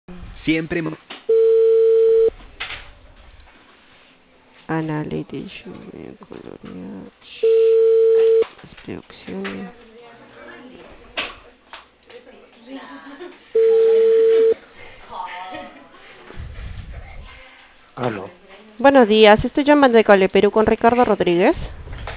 Siempre. Analytics, colorear, opciones. Aló, Buenos días, estoy llamando de Cable Perú con Ricardo Rodríguez.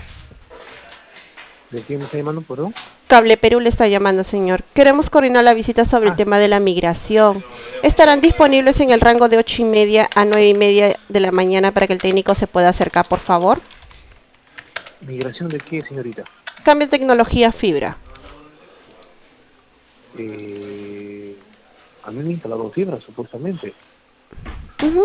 ¿de quién me está llamando, perdón? Cable Perú le está llamando, señor. Queremos coordinar la visita sobre el Ah, tema de la migración. Estarán disponibles en el rango de 8:30 a 9:30 de la mañana para que el técnico se pueda acercar, por favor. ¿migración de qué, señorita? Cambio de tecnología fibra. A mí me instalaron fibra, supuestamente. Ujú.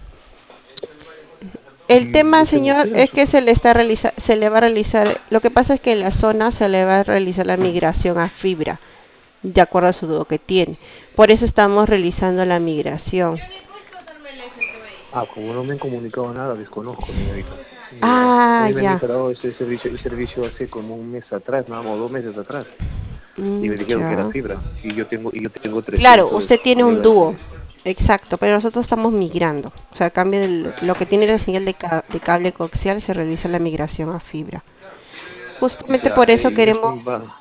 El Y tema, yo tengo señor, fibra, es que se le va a realizar, lo que pasa es que en la zona se le va a realizar la migración a fibra, de acuerdo a su dúo que tiene. Por eso estamos realizando la migración. como no me han comunicado nada, desconozco, señorita. A Ah, mí me han ya. instalado ese servicio hace como un mes atrás, nada más, o 2 meses atrás. Y me dijeron que era Ya. fibra. Y yo tengo Claro, 300 usted tiene un dúo. megas. Exacto, pero nosotros estamos migrando. O sea, a cambio de lo que tiene la señal de cable coaxial, se realiza la migración a fibra. Justamente Ya, por eso y eso queremos. va.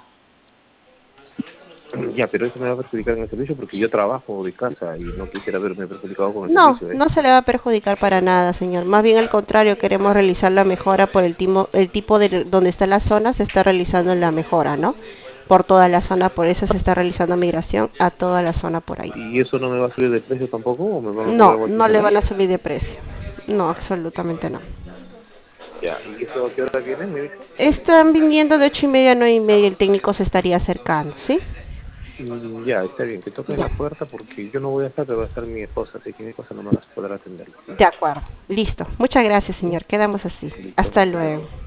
Ya, pero eso me va a perjudicar en el servicio porque yo trabajo de casa y no quisiera verme perjudicado con el No, servicio, ¿eh? no se le va a perjudicar para nada, señor. Más bien al contrario, queremos realizar la mejora por el tipo de donde está la zona, se está realizando la mejora, ¿no? Por toda la zona, por eso se está realizando migración a toda la zona por ahí. ¿Y eso no me va a subir de precio tampoco o me van a cobrar No, igual que no le antes? van a subir de precio. No, absolutamente no. Ya, ¿y eso a qué hora viene? Me dijo. Están viniendo de 8:30 a 9:30, el técnico se estaría acercando, ¿sí? Ya, está bien, que toquen Ya, la puerta porque yo no voy a estar, pero va a estar mi esposa, así que mi esposa no me va a poder atenderla. de acuerdo. Listo. Muchas gracias, ¿Mm? señor. Quedamos así. Listo, Hasta hasta luego. luego.